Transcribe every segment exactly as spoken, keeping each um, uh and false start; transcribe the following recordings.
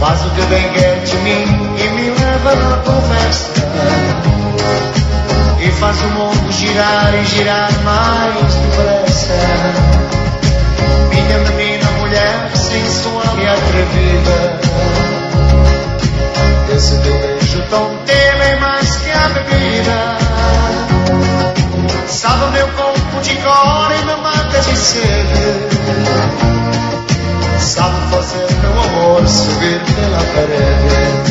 Faz o que bem quer de mim e me leva na conversa, e faz o mundo girar e girar mais depressa. Minha menina, mulher sensual e atrevida, esse teu beijo tão teu é mais que a bebida. Sabe o meu corpo de cor e me mata de sede. Sabe fazer meu amor subir pela parede.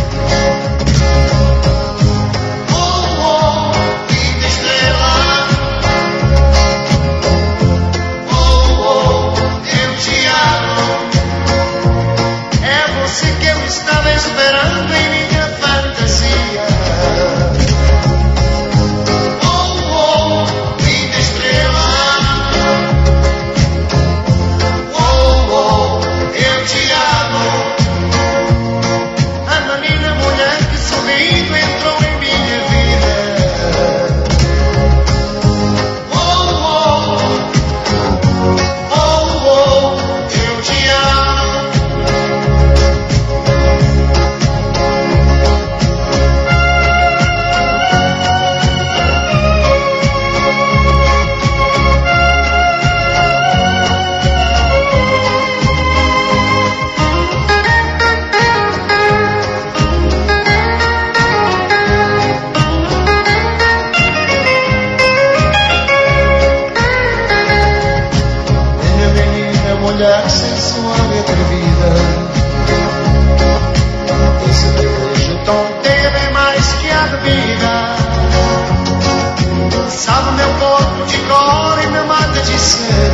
Oh, oh, linda estrela. Oh, oh, eu te amo. É você que eu estava esperando em minha fantasia. Oh, oh, linda estrela. Oh, oh, eu te amo. A menina mulher que sorrindo entrou em minha vida. Oh, oh, oh, oh, eu te amo. Minha menina, mulher sensual e atrevida, esse teu beijo tão teu é mais que a bebida. Sabe meu corpo de cor e me mata de sede.